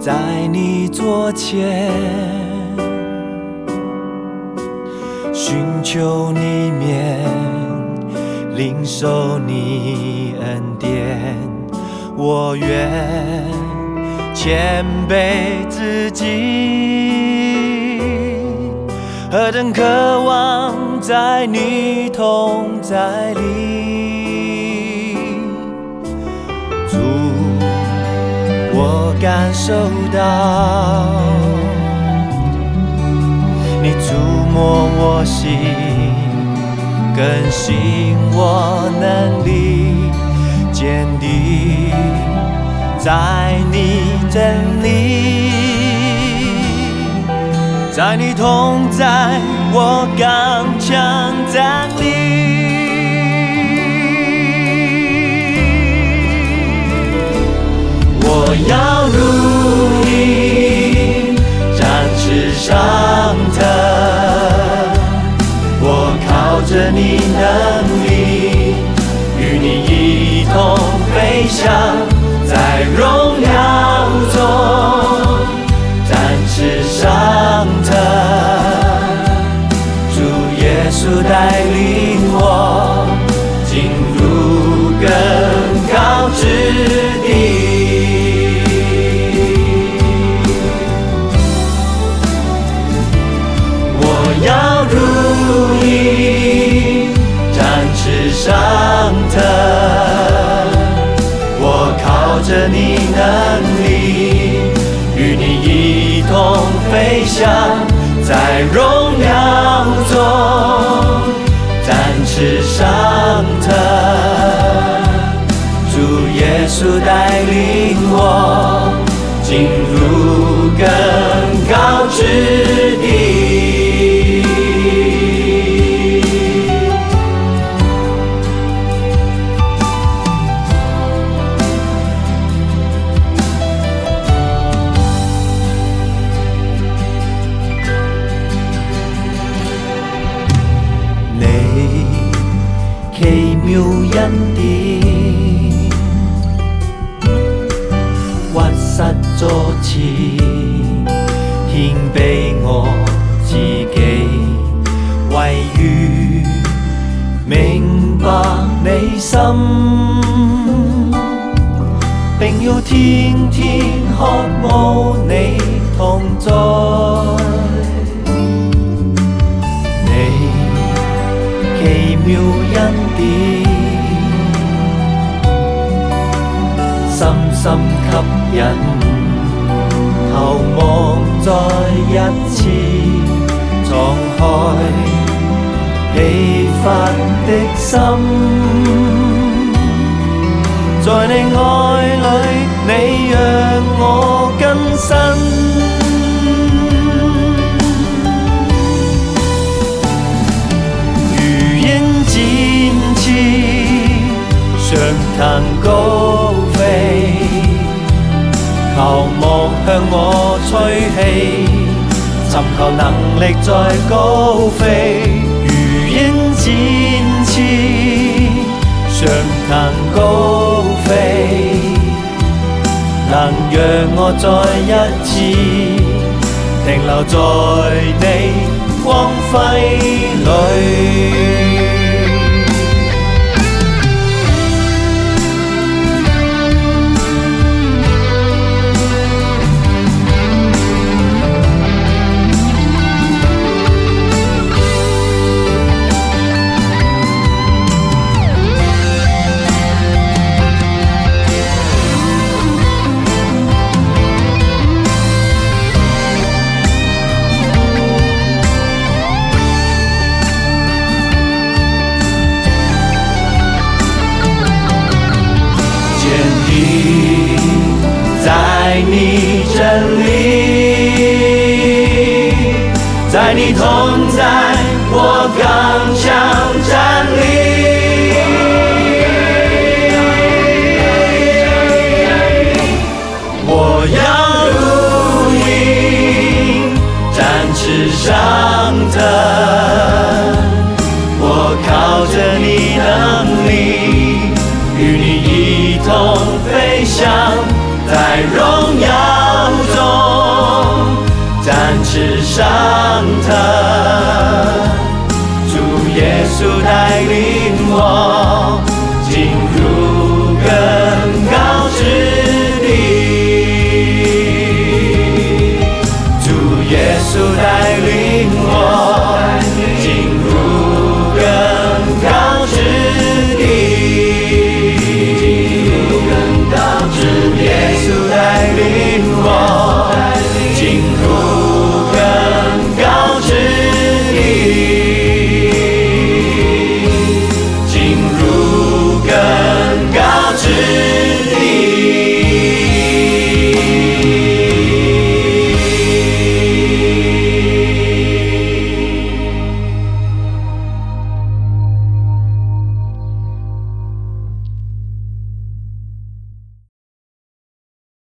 在你座前，寻求你面，领受你恩典。我愿谦卑自己，何等渴望在你同在里。主，我感受到你触摸我心，更新我能力，坚定在你真理，在你同在我刚强站立。我要如鹰展翅上腾，我靠着你能力，与你一同飞翔，在荣耀中展翅上腾。主耶稣带领我进入更高之地。我要如鹰展翅上腾，我靠着你能力，与你一同飞翔，在荣耀中展翅上腾。主耶稣带领我进入更高之地。奇妙恩典，屈膝座前，獻俾我自己，為願明白你心，並要天天渴慕你同在。奇妙恩典，深深吸引，投望再一次敞開疲乏的心，在你愛裏，你讓我更新。上騰高飛，求望向我吹氣，尋求能力再高飛，如鷹展翅，上騰高飛，能讓我再一次停留在你光輝裏。在你真理，在你同在，我刚强站立。我要如鹰展翅上腾，我靠着你能力，与你一同飞翔，在荣耀中展翅上腾。主耶稣带领